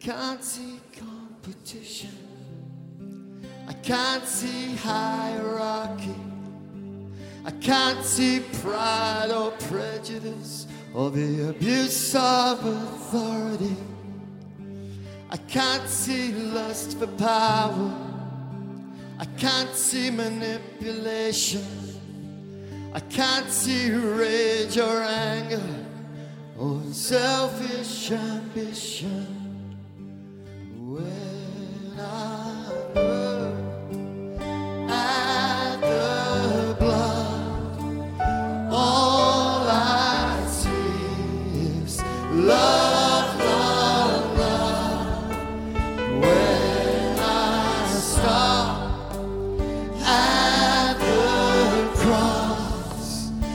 can't see competition. I can't see hierarchy. I can't see pride or prejudice or the abuse of authority. I can't see lust for power. I can't see manipulation. I can't see rage or anger or selfish ambition.